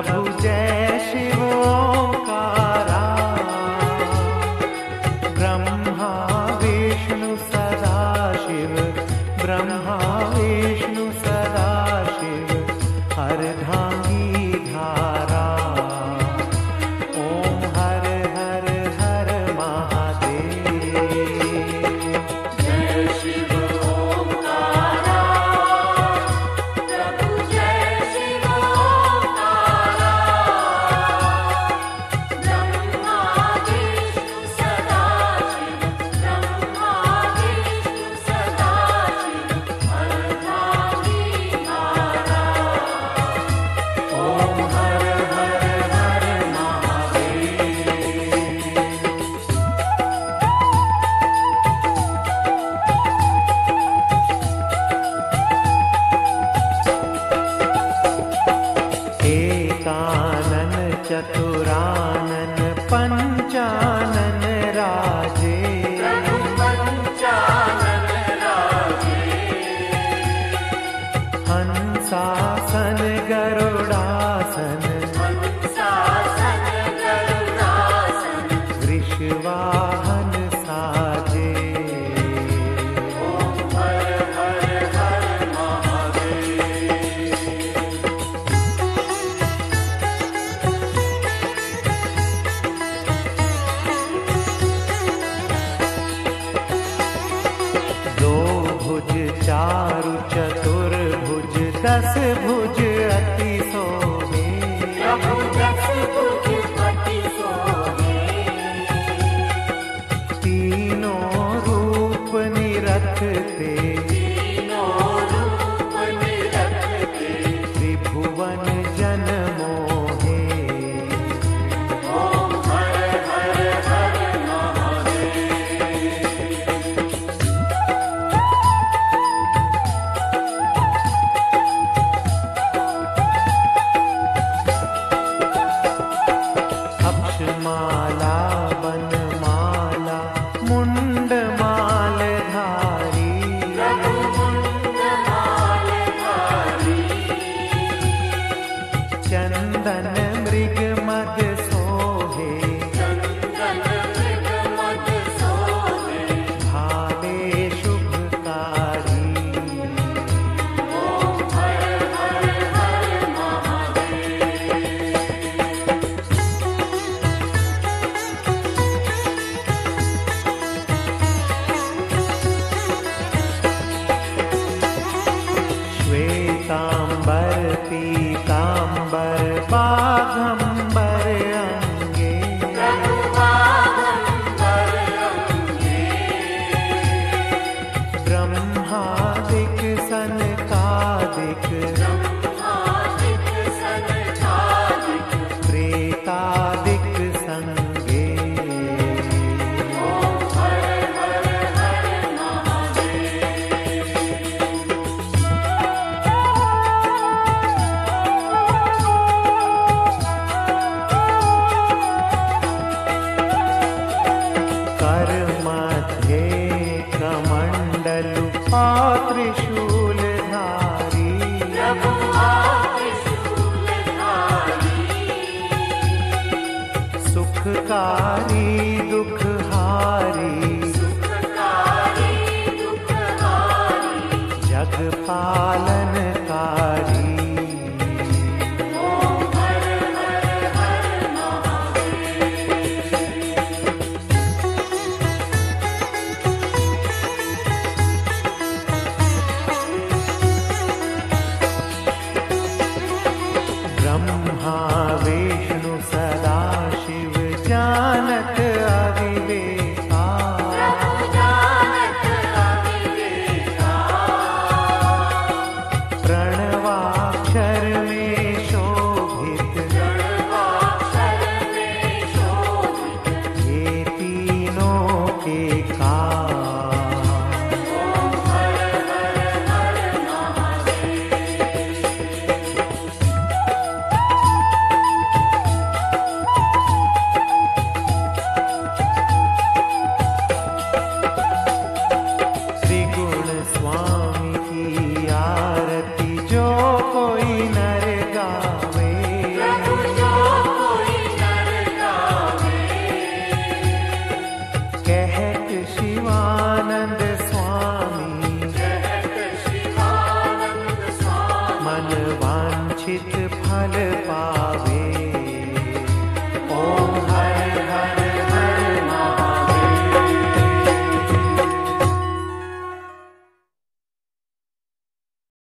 प्रभु जय शिव ओंकारा, ब्रह्मा विष्णु सदा शिव, ब्रह्मा विष्णु सदा शिव, अर्धांगी धारा। ओम हर हर हर महादेव। जय शिव ओंकारा, प्रभु जय शिव ओंकारा, ब्रह्मा विष्णु सदा शिव, ब्रह्मा विष्णु सदा शिव, अर्धांगी धारा। ओम हर हर हर महादेव। एकानन चतुरानन पंचानन राजे, प्रभु पंचानन राजे, हंसासन गरुड़ासन, हंसासन गरुड़ासन, वृषवाहन साजे। ओम हर हर हर महादेव। दो भुज चारु चतुर्भुज, दस भुज अति शोभे, प्रभु दस भुज अति शोभे, तीनों रूप निरखते, तीनों रूप निरखते, त्रिभुवन जन मोहे। ओम हर हर हर महादेव। अक्षमाला वनमाला मुंडमाल धारी, प्रभु मुंडमाल धारी, चंदन मृग मद सोहे, चंदन मृग मद सोहे, भावे शुभकारी। ओम हर हर हर महादेव। श्वेतांबर पीतांबर बाघंबर अंगे, प्रभु बागंबर अंगे, ब्रह्मादिक सनकादिक, ब्रह्मादिक सनकादिक, प्रेतादिक संगे। ओम हर हर हर महादेव। कर मध्ये कमंडलु त्रिशूल धारी, प्रभु त्रिशूलधारी, सुखकारी दुखहारी, सुखकारी दुखहारी, जग पालनकारी। ओम हर हर हर महादेव। ब्रह्मा विष्णु सदा